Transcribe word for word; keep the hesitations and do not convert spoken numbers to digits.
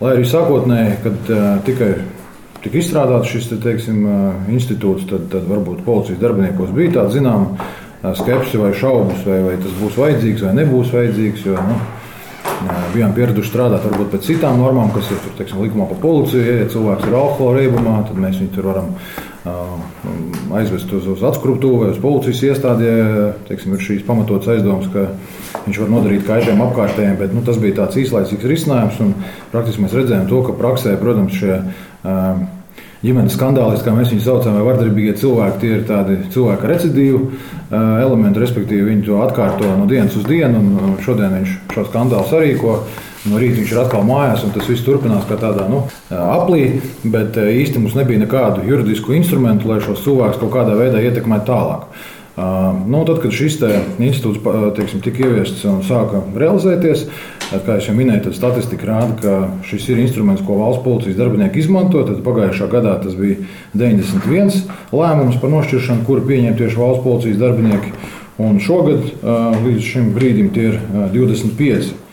Lai arī sākotnēji, kad uh, tikai tika izstrādāts šis te, teiksim, uh, institūts, tad, tad varbūt policijas darbiniekos bija tāda zināma uh, skepse vai šaubas, vai, vai tas būs vajadzīgs vai nebūs vajadzīgs. Jo, nu, uh, bijām pieraduši strādāt varbūt pēc citām normām, kas ir tur, teiksim, likumā par policiju. Ja cilvēks ir alkohola reibumā, tad mēs viņu tur varam uh, aizvest uz, uz atskruptuvi vai uz policijas iestādē. Teiksim, ir šīs pamatotas aizdomas, ka viņš var nodarīt kaitējumu apkārtējiem, bet nu, tas bija tāds īslaicīgs risinājums. Un praktiski mēs redzējām to, ka praksē, protams, šie uh, ģimenes skandālisti, kā mēs viņus saucam, vai vardarbīgie cilvēki, tie ir tādi cilvēki ar recidīvu uh, elementu, respektīvi viņi to atkārto no dienas uz dienu, un šodien viņš šo skandālu sarīko. No rīta viņš ir atkal mājās, un tas viss turpinās kā tādā nu, aplī, bet īsti mums nebija nekādu juridisku instrumentu, lai šos cilvēkus kaut kādā veidā ietekmētu tālāk. Uh, nu, tad, kad šis institūts teiksim, tika ieviests un sāka realizēties, kā jau minēju, tad statistika rāda, ka šis ir instruments, ko valsts policijas darbinieki izmanto. Tad pagājušā gadā tas bija deviņdesmit viens lēmums par nošķiršanu, kuru pieņem tieši valsts policijas darbinieki. Un šogad uh, līdz šim brīdim tie ir uh, divdesmit pieci.